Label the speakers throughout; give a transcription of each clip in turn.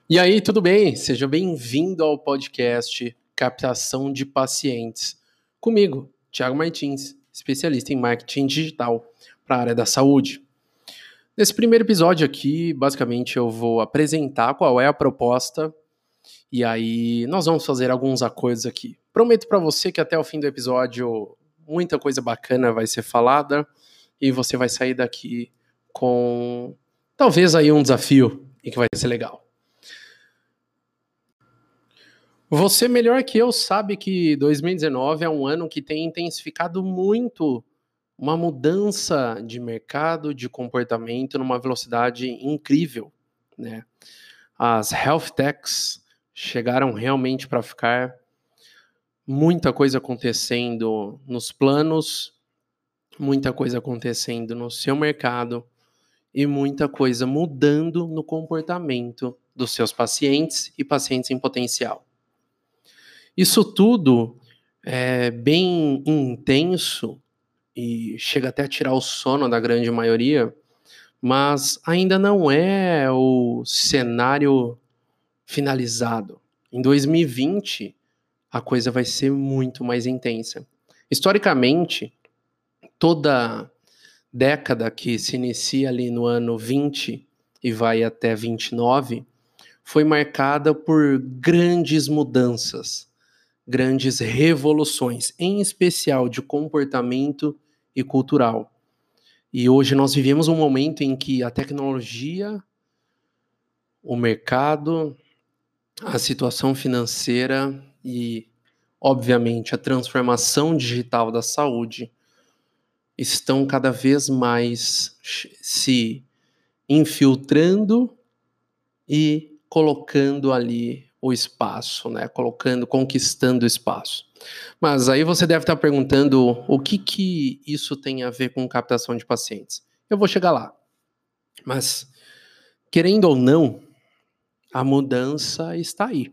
Speaker 1: E aí, tudo bem? Seja bem-vindo ao podcast Captação de Pacientes. Comigo, Thiago Martins, especialista em marketing digital para a área da saúde. Nesse primeiro episódio aqui, basicamente eu vou apresentar qual é a proposta e aí nós vamos fazer alguns acordos aqui. Prometo para você que até o fim do episódio muita coisa bacana vai ser falada e você vai sair daqui com talvez aí um desafio e que vai ser legal. Você melhor que eu sabe que 2019 é um ano que tem intensificado muito uma mudança de mercado, de comportamento numa velocidade incrível, né? As health techs chegaram realmente para ficar, muita coisa acontecendo nos planos, muita coisa acontecendo no seu mercado e muita coisa mudando no comportamento dos seus pacientes e pacientes em potencial. Isso tudo é bem intenso e chega até a tirar o sono da grande maioria, mas ainda não é o cenário finalizado. Em 2020, a coisa vai ser muito mais intensa. Historicamente, toda década que se inicia ali no ano 20 e vai até 29 foi marcada por grandes mudanças, grandes revoluções, em especial de comportamento e cultural. E hoje nós vivemos um momento em que a tecnologia, o mercado, a situação financeira e, obviamente, a transformação digital da saúde estão cada vez mais se infiltrando e colocando ali o espaço, né? Conquistando o espaço. Mas aí você deve estar perguntando o que isso tem a ver com captação de pacientes. Eu vou chegar lá. Mas, querendo ou não, a mudança está aí.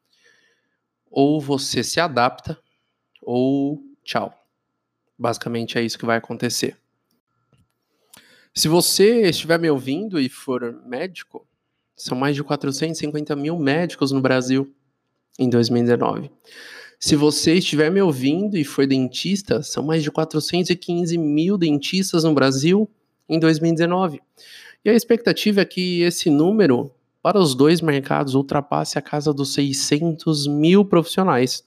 Speaker 1: Ou você se adapta, ou tchau. Basicamente é isso que vai acontecer. Se você estiver me ouvindo e for médico, são mais de 450 mil médicos no Brasil em 2019. Se você estiver me ouvindo e for dentista, são mais de 415 mil dentistas no Brasil em 2019. E a expectativa é que esse número, para os dois mercados, ultrapasse a casa dos 600 mil profissionais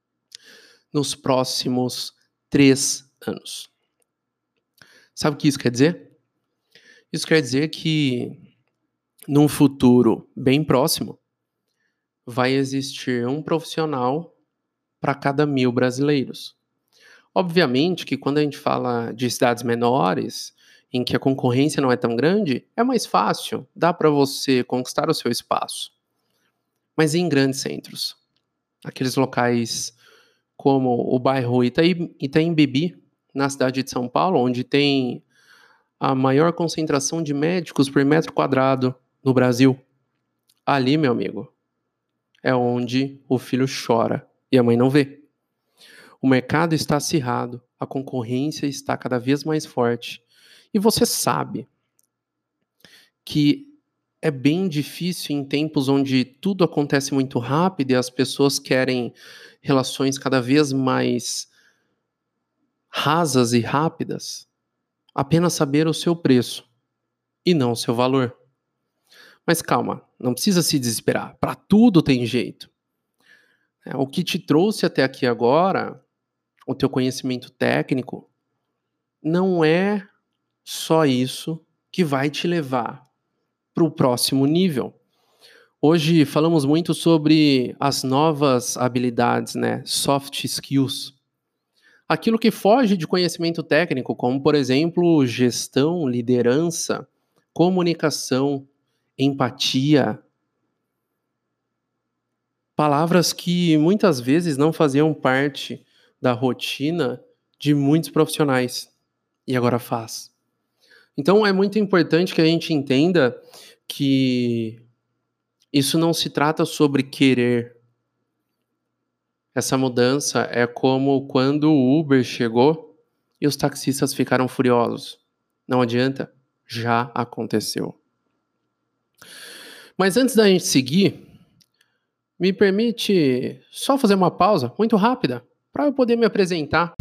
Speaker 1: nos próximos 3 anos. Sabe o que isso quer dizer? Isso quer dizer que, num futuro bem próximo, vai existir um profissional para cada 1.000 brasileiros. Obviamente que quando a gente fala de cidades menores, em que a concorrência não é tão grande, é mais fácil, dá para você conquistar o seu espaço. Mas em grandes centros, aqueles locais como o bairro Itaim Bibi, na cidade de São Paulo, onde tem a maior concentração de médicos por metro quadrado no Brasil, ali, meu amigo, é onde o filho chora e a mãe não vê. O mercado está acirrado, a concorrência está cada vez mais forte. E você sabe que é bem difícil em tempos onde tudo acontece muito rápido e as pessoas querem relações cada vez mais rasas e rápidas, apenas saber o seu preço e não o seu valor. Mas calma, não precisa se desesperar. Para tudo tem jeito. O que te trouxe até aqui agora, o teu conhecimento técnico, não é só isso que vai te levar para o próximo nível. Hoje falamos muito sobre as novas habilidades, né? Soft skills. Aquilo que foge de conhecimento técnico, como, por exemplo, gestão, liderança, comunicação, empatia. Palavras que muitas vezes não faziam parte da rotina de muitos profissionais e agora faz. Então é muito importante que a gente entenda que isso não se trata sobre querer. Essa mudança é como quando o Uber chegou e os taxistas ficaram furiosos. Não adianta, já aconteceu. Mas antes da gente seguir, me permite só fazer uma pausa muito rápida para eu poder me apresentar.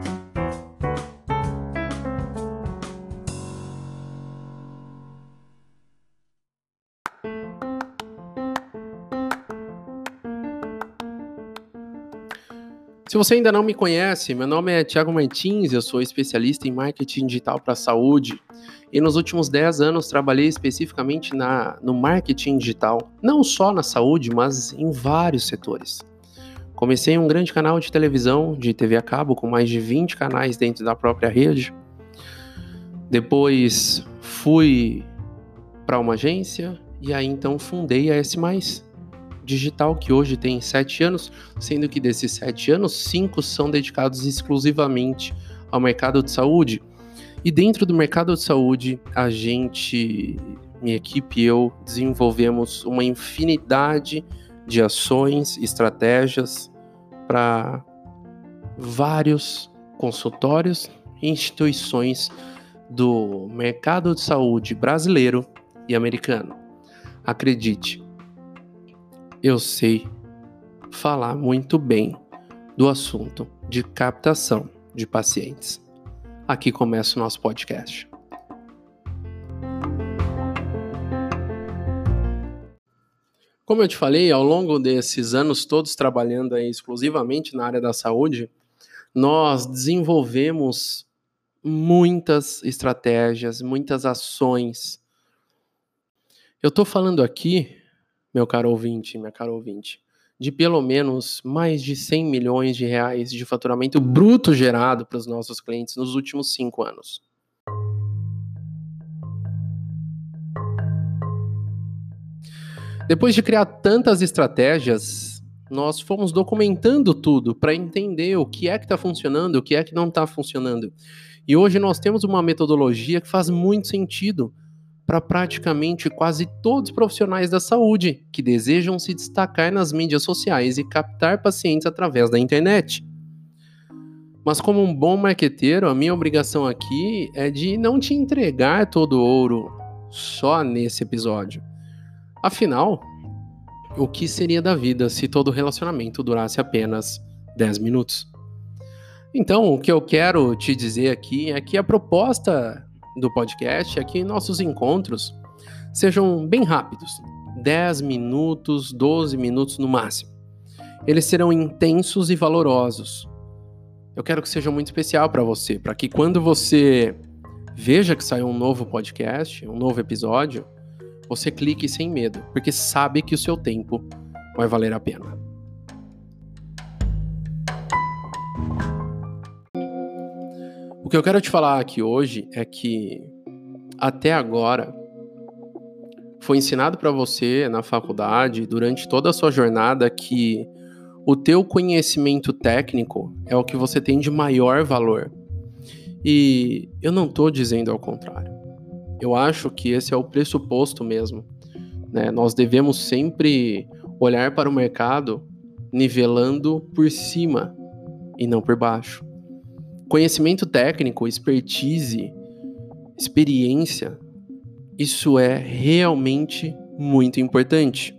Speaker 1: Se você ainda não me conhece, meu nome é Thiago Martins, eu sou especialista em marketing digital para a saúde e nos últimos 10 anos trabalhei especificamente no marketing digital, não só na saúde, mas em vários setores. Comecei em um grande canal de televisão, de TV a cabo, com mais de 20 canais dentro da própria rede. Depois fui para uma agência e aí então fundei a S+, digital, que hoje tem 7 anos, sendo que desses 7 anos, 5 são dedicados exclusivamente ao mercado de saúde. E dentro do mercado de saúde, minha equipe e eu, desenvolvemos uma infinidade de ações, estratégias para vários consultórios e instituições do mercado de saúde brasileiro e americano. Acredite, eu sei falar muito bem do assunto de captação de pacientes. Aqui começa o nosso podcast. Como eu te falei, ao longo desses anos todos trabalhando aí exclusivamente na área da saúde, nós desenvolvemos muitas estratégias, muitas ações. Eu estou falando aqui, meu caro ouvinte, minha cara ouvinte, de pelo menos mais de 100 milhões de reais de faturamento bruto gerado para os nossos clientes nos últimos 5 anos. Depois de criar tantas estratégias, nós fomos documentando tudo para entender o que é que está funcionando, o que é que não está funcionando. E hoje nós temos uma metodologia que faz muito sentido para praticamente quase todos os profissionais da saúde que desejam se destacar nas mídias sociais e captar pacientes através da internet. Mas como um bom marqueteiro, a minha obrigação aqui é de não te entregar todo o ouro só nesse episódio. Afinal, o que seria da vida se todo relacionamento durasse apenas 10 minutos? Então, o que eu quero te dizer aqui é que a proposta do podcast é que nossos encontros sejam bem rápidos, 10 minutos, 12 minutos no máximo. Eles serão intensos e valorosos. Eu quero que seja muito especial para você, para que quando você veja que saiu um novo podcast, um novo episódio, você clique sem medo, porque sabe que o seu tempo vai valer a pena. O que eu quero te falar aqui hoje é que até agora foi ensinado para você na faculdade, durante toda a sua jornada, que o teu conhecimento técnico é o que você tem de maior valor. E eu não estou dizendo ao contrário. Eu acho que esse é o pressuposto mesmo, né? Nós devemos sempre olhar para o mercado nivelando por cima e não por baixo. Conhecimento técnico, expertise, experiência, isso é realmente muito importante.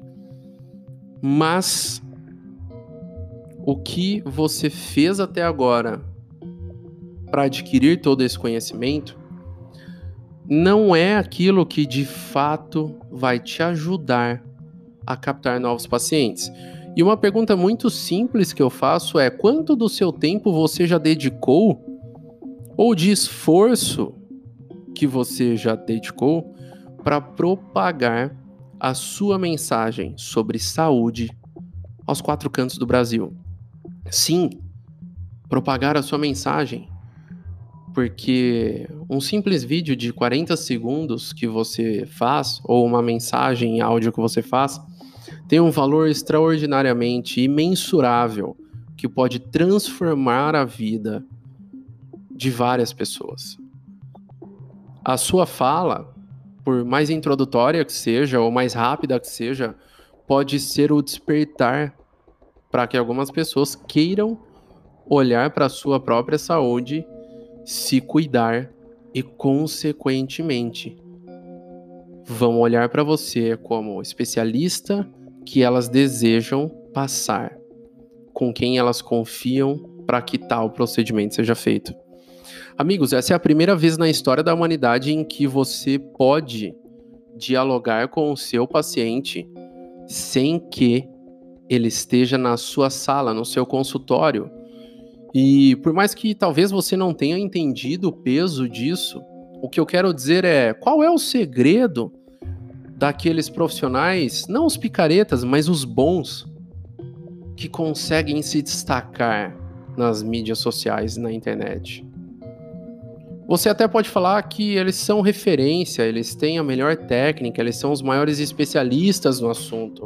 Speaker 1: Mas o que você fez até agora para adquirir todo esse conhecimento não é aquilo que de fato vai te ajudar a captar novos pacientes. E uma pergunta muito simples que eu faço é: quanto do seu tempo você já dedicou, ou de esforço que você já dedicou, para propagar a sua mensagem sobre saúde aos 4 cantos do Brasil? Sim, propagar a sua mensagem, porque um simples vídeo de 40 segundos que você faz, ou uma mensagem em áudio que você faz, tem um valor extraordinariamente imensurável que pode transformar a vida de várias pessoas. A sua fala, por mais introdutória que seja, ou mais rápida que seja, pode ser o despertar para que algumas pessoas queiram olhar para a sua própria saúde, se cuidar e, consequentemente, vão olhar para você como especialista que elas desejam passar, com quem elas confiam para que tal procedimento seja feito. Amigos, essa é a primeira vez na história da humanidade em que você pode dialogar com o seu paciente sem que ele esteja na sua sala, no seu consultório. E por mais que talvez você não tenha entendido o peso disso, o que eu quero dizer é, qual é o segredo daqueles profissionais, não os picaretas, mas os bons, que conseguem se destacar nas mídias sociais e na internet? Você até pode falar que eles são referência, eles têm a melhor técnica, eles são os maiores especialistas no assunto.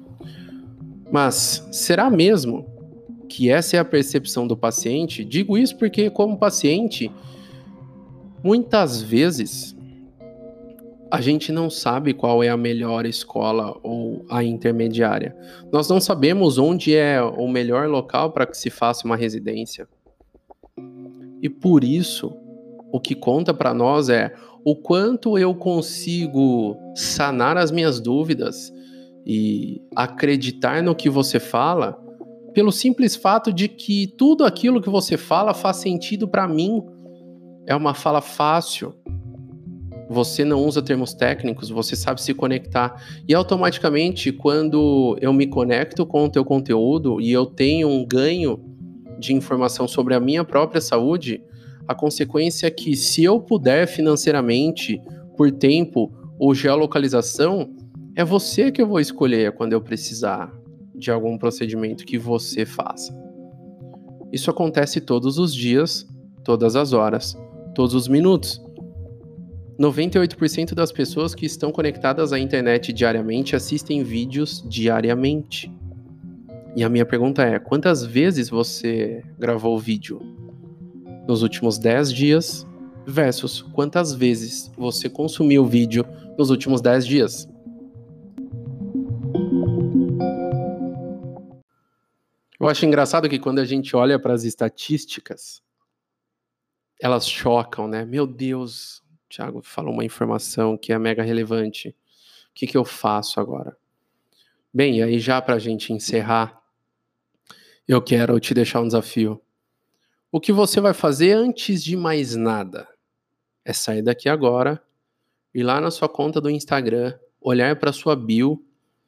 Speaker 1: Mas será mesmo que essa é a percepção do paciente? Digo isso porque, como paciente, muitas vezes a gente não sabe qual é a melhor escola ou a intermediária. Nós não sabemos onde é o melhor local para que se faça uma residência. E por isso, o que conta para nós é o quanto eu consigo sanar as minhas dúvidas e acreditar no que você fala, pelo simples fato de que tudo aquilo que você fala faz sentido para mim. É uma fala fácil. Você não usa termos técnicos, você sabe se conectar. E automaticamente, quando eu me conecto com o teu conteúdo e eu tenho um ganho de informação sobre a minha própria saúde, a consequência é que, se eu puder financeiramente, por tempo ou geolocalização, é você que eu vou escolher quando eu precisar de algum procedimento que você faça. Isso acontece todos os dias, todas as horas, todos os minutos. 98% das pessoas que estão conectadas à internet diariamente assistem vídeos diariamente. E a minha pergunta é, quantas vezes você gravou vídeo nos últimos 10 dias versus quantas vezes você consumiu vídeo nos últimos 10 dias? Eu acho engraçado que quando a gente olha para as estatísticas, elas chocam, né? Meu Deus, o Thiago falou uma informação que é mega relevante. O que eu faço agora? Bem, e aí já para a gente encerrar, eu quero te deixar um desafio. O que você vai fazer antes de mais nada é sair daqui agora, ir lá na sua conta do Instagram, olhar para sua bio,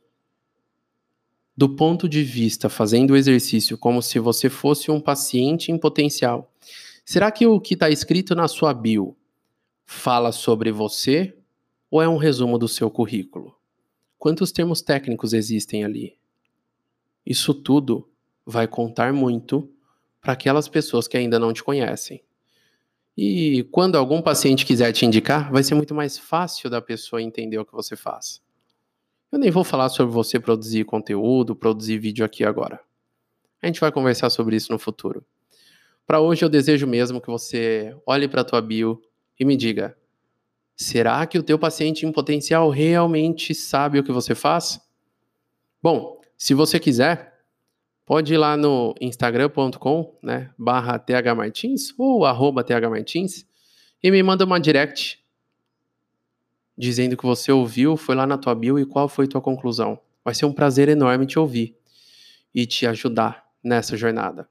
Speaker 1: do ponto de vista, fazendo o exercício como se você fosse um paciente em potencial. Será que o que está escrito na sua bio fala sobre você ou é um resumo do seu currículo? Quantos termos técnicos existem ali? Isso tudo vai contar muito para aquelas pessoas que ainda não te conhecem. E quando algum paciente quiser te indicar, vai ser muito mais fácil da pessoa entender o que você faz. Eu nem vou falar sobre você produzir conteúdo, produzir vídeo aqui agora. A gente vai conversar sobre isso no futuro. Para hoje eu desejo mesmo que você olhe para a tua bio e me diga, será que o teu paciente em potencial realmente sabe o que você faz? Bom, se você quiser, pode ir lá no instagram.com, né, /thmartins ou @thmartins e me manda uma direct dizendo que você ouviu, foi lá na tua bio e qual foi tua conclusão. Vai ser um prazer enorme te ouvir e te ajudar nessa jornada.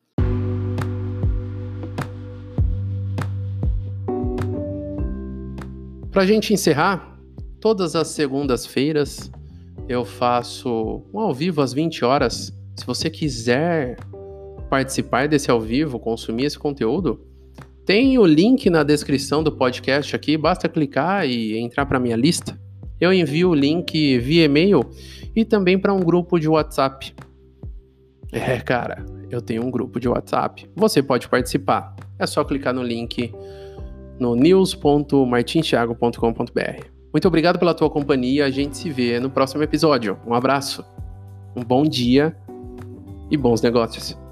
Speaker 1: Pra gente encerrar, todas as segundas-feiras eu faço um ao vivo às 20 horas. Se você quiser participar desse ao vivo, consumir esse conteúdo, tem o link na descrição do podcast aqui, basta clicar e entrar para minha lista. Eu envio o link via e-mail e também para um grupo de WhatsApp. Cara, eu tenho um grupo de WhatsApp. Você pode participar. É só clicar no link no news.martinstiago.com.br. Muito obrigado pela tua companhia. A gente se vê no próximo episódio. Um abraço, um bom dia e bons negócios.